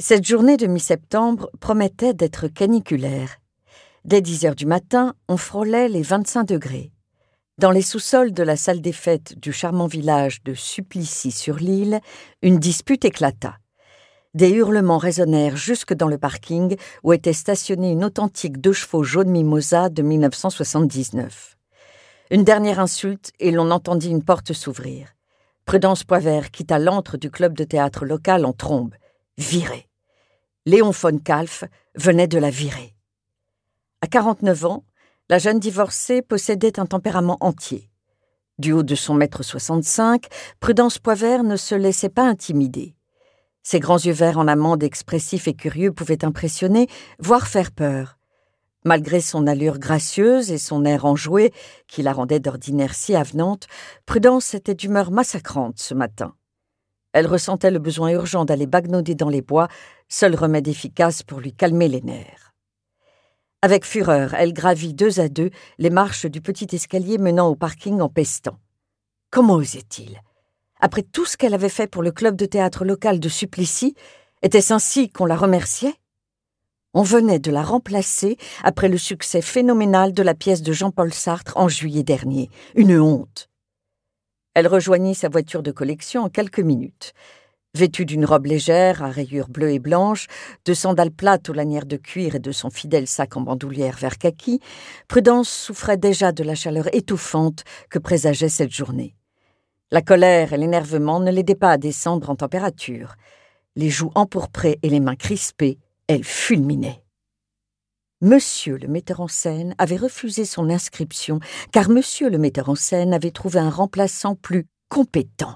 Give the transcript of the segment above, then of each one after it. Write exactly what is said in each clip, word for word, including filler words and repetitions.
Cette journée de mi-septembre promettait d'être caniculaire. Dès dix heures du matin, on frôlait les vingt-cinq degrés. Dans les sous-sols de la salle des fêtes du charmant village de Supplicies-sur-l'Île, une dispute éclata. Des hurlements résonnèrent jusque dans le parking où était stationnée une authentique deux chevaux jaune mimosa de mille neuf cent soixante-dix-neuf. Une dernière insulte et l'on entendit une porte s'ouvrir. Prudence Poivert quitta l'antre du club de théâtre local en trombe. Virée. Léon von Kalf venait de la virer. À quarante-neuf ans, la jeune divorcée possédait un tempérament entier. Du haut de son mètre soixante-cinq, Prudence Poivert ne se laissait pas intimider. Ses grands yeux verts en amande expressifs et curieux pouvaient impressionner, voire faire peur. Malgré son allure gracieuse et son air enjoué, qui la rendait d'ordinaire si avenante, Prudence était d'humeur massacrante ce matin. Elle ressentait le besoin urgent d'aller bagnauder dans les bois, seul remède efficace pour lui calmer les nerfs. Avec fureur, elle gravit deux à deux les marches du petit escalier menant au parking en pestant. Comment osait-il ? Après tout ce qu'elle avait fait pour le club de théâtre local de Supplicies, était-ce ainsi qu'on la remerciait ? On venait de la remplacer après le succès phénoménal de la pièce de Jean-Paul Sartre en juillet dernier. Une honte. Elle rejoignit sa voiture de collection en quelques minutes. Vêtue d'une robe légère à rayures bleues et blanches, de sandales plates aux lanières de cuir et de son fidèle sac en bandoulière vert kaki, Prudence souffrait déjà de la chaleur étouffante que présageait cette journée. La colère et l'énervement ne l'aidaient pas à descendre en température. Les joues empourprées et les mains crispées, elle fulminait. Monsieur le metteur en scène avait refusé son inscription car monsieur le metteur en scène avait trouvé un remplaçant plus compétent.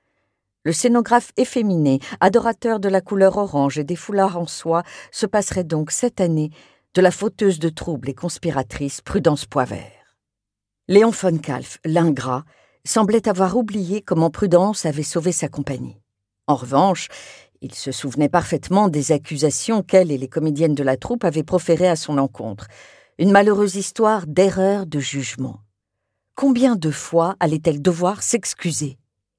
Le scénographe efféminé, adorateur de la couleur orange et des foulards en soie, se passerait donc cette année de la fauteuse de troubles et conspiratrice Prudence Poivert. Léon von Kalf, l'ingrat, semblait avoir oublié comment Prudence avait sauvé sa compagnie. En revanche, il se souvenait parfaitement des accusations qu'elle et les comédiennes de la troupe avaient proférées à son encontre. Une malheureuse histoire d'erreur de jugement. Combien de fois allait-elle devoir s'excuser ?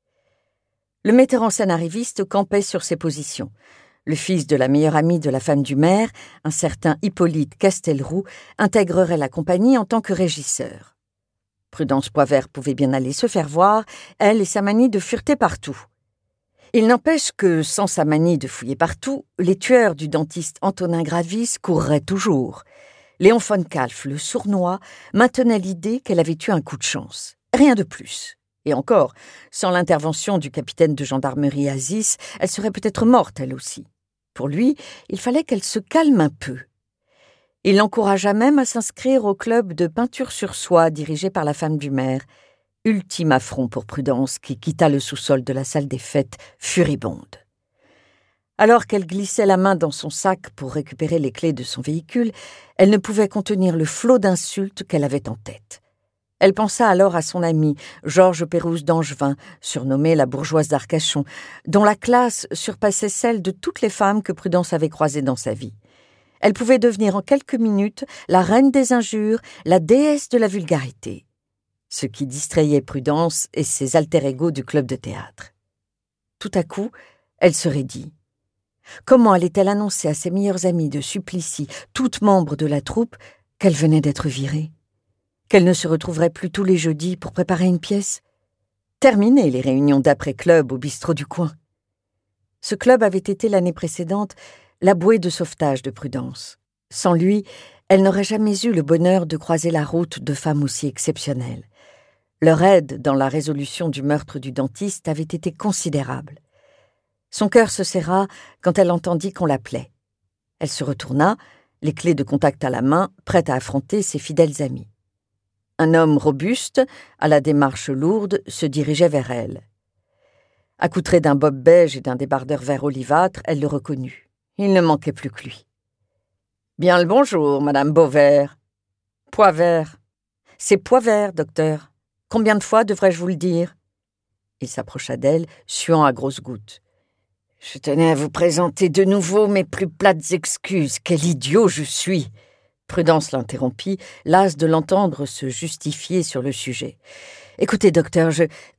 Le metteur en scène arriviste campait sur ses positions. Le fils de la meilleure amie de la femme du maire, un certain Hippolyte Castelroux, intégrerait la compagnie en tant que régisseur. Prudence Poivert pouvait bien aller se faire voir, elle et sa manie de fureter partout. Il n'empêche que, sans sa manie de fouiller partout, les tueurs du dentiste Antonin Gravis courraient toujours. Léon von Kalf, le sournois, maintenait l'idée qu'elle avait eu un coup de chance. Rien de plus. Et encore, sans l'intervention du capitaine de gendarmerie Aziz, elle serait peut-être morte, elle aussi. Pour lui, il fallait qu'elle se calme un peu. Il l'encouragea même à s'inscrire au club de peinture sur soie dirigé par la femme du maire. Ultime affront pour Prudence, qui quitta le sous-sol de la salle des fêtes furibonde. Alors qu'elle glissait la main dans son sac pour récupérer les clés de son véhicule, elle ne pouvait contenir le flot d'insultes qu'elle avait en tête. Elle pensa alors à son amie, Georges Pérouse d'Angevin, surnommée la bourgeoise d'Arcachon, dont la classe surpassait celle de toutes les femmes que Prudence avait croisées dans sa vie. Elle pouvait devenir en quelques minutes la reine des injures, la déesse de la vulgarité. Ce qui distrayait Prudence et ses alter-égos du club de théâtre. Tout à coup, elle se raidit. Comment allait-elle annoncer à ses meilleures amies de Supplicies, toutes membres de la troupe, qu'elle venait d'être virée ? Qu'elle ne se retrouverait plus tous les jeudis pour préparer une pièce ? Terminées les réunions d'après-club au bistrot du coin. Ce club avait été l'année précédente la bouée de sauvetage de Prudence. Sans lui, elle n'aurait jamais eu le bonheur de croiser la route de femmes aussi exceptionnelles. Leur aide dans la résolution du meurtre du dentiste avait été considérable. Son cœur se serra quand elle entendit qu'on l'appelait. Elle se retourna, les clés de contact à la main, prête à affronter ses fidèles amis. Un homme robuste, à la démarche lourde, se dirigeait vers elle. Accoutrée d'un bob beige et d'un débardeur vert olivâtre, elle le reconnut. Il ne manquait plus que lui. « Bien le bonjour, Madame Beauvert. »« Poivert. »« C'est Poivert, docteur. Combien de fois devrais-je vous le dire ?» Il s'approcha d'elle, suant à grosses gouttes. « Je tenais à vous présenter de nouveau mes plus plates excuses. Quel idiot je suis !» Prudence l'interrompit, lasse de l'entendre se justifier sur le sujet. « Écoutez, docteur, je...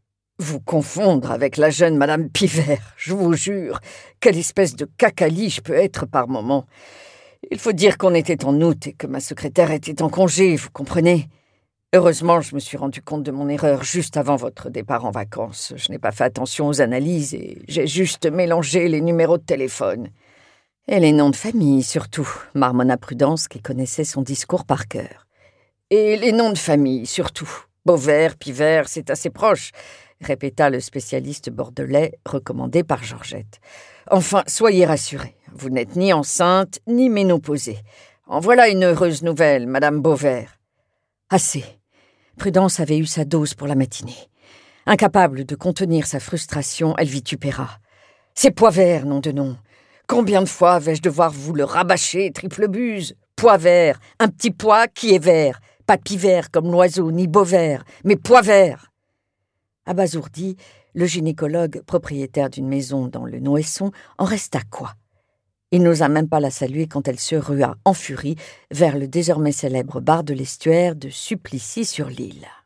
vous confondre avec la jeune Madame Pivert, je vous jure. Quelle espèce de cacali je peux être par moment. Il faut dire qu'on était en août et que ma secrétaire était en congé, vous comprenez ? Heureusement, je me suis rendu compte de mon erreur juste avant votre départ en vacances. Je n'ai pas fait attention aux analyses et j'ai juste mélangé les numéros de téléphone. Et les noms de famille, surtout, marmonna Prudence qui connaissait son discours par cœur. Et les noms de famille, surtout. Beauvert, Pivert, c'est assez proche, répéta le spécialiste bordelais recommandé par Georgette. Enfin, soyez rassurés, vous n'êtes ni enceinte ni ménopausée. En voilà une heureuse nouvelle, Madame Beauvert. Assez. Prudence avait eu sa dose pour la matinée. Incapable de contenir sa frustration, elle vitupéra. C'est Poivert, nom de nom. Combien de fois vais-je devoir vous le rabâcher, triple buse ? Poivert, un petit pois qui est vert. Pas pivert comme l'oiseau, ni Beauvert, mais Poivert. Abasourdi, le gynécologue, propriétaire d'une maison dans le Noesson, en resta quoi ? Il n'osa même pas la saluer quand elle se rua en furie vers le désormais célèbre bar de l'estuaire de Supplicy-sur-l'Île.